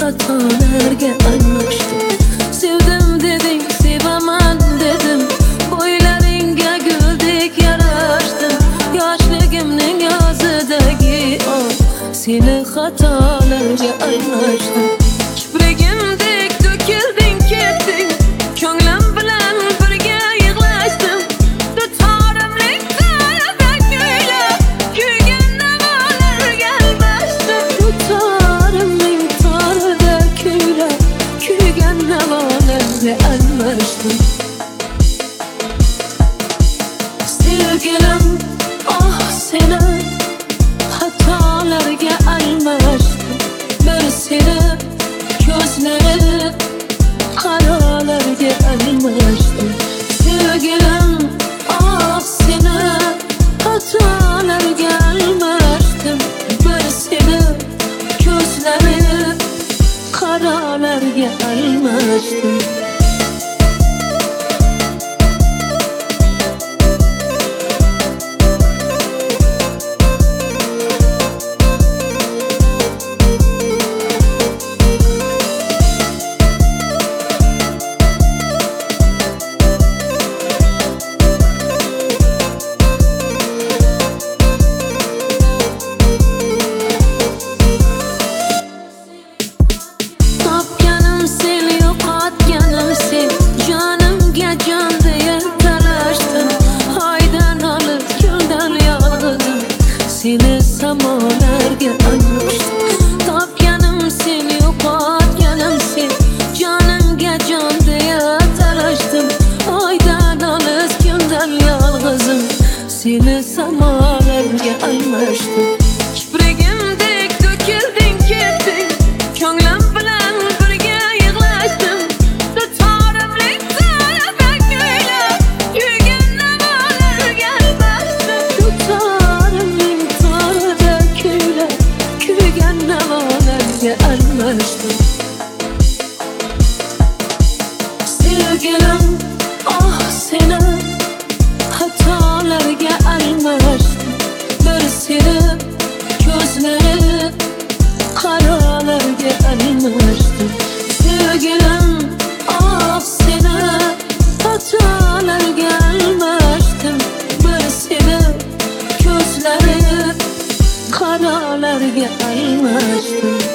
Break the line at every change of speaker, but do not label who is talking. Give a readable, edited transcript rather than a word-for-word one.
xatolarga almashdim. Sevdim deding, sevaman dedim, bo'ylaringga guldek yarashdim. Yoshligimning yozidagi seni xatolarga almashdim. Kiprigimdek to'kilding ketding, ko'nglim bilan birga yig'lashdim. Dutorimning tarida kuylab kuygan navolarga almashdim. Dutorimning tarida kuylab kuygan navolarga almashdim. Sevgilim, oh seni xatolarga almashdim. Bir seni ko'zlari qarolarga almashdim. Sevgilim, oh seni xatolarga almashdim. Bir seni ko'zlari qarolarga almashdim. Seni samolarga almashdim. Topganim seni, yo'qotganim sen, jonimga jon deya talashdim. Oydan olis, kundan yolg'izim, seni samolarga almashdim. Kiprigimdek to'kilding ketding, ko'nglim bilan birga yig'lashdim. Dutorimning tarida kuylab kuygan navolarga almashdim. Dutorimning tarida kuylab kuygan navolarga almashdim. Sevgilim, oh seni xatolarga almashdim. Bir seni ko'zlari qarolarga almashdim. Sevgilim, oh seni xatolarga almashdim. Bir seni ko'zlari qarolarga almashdim.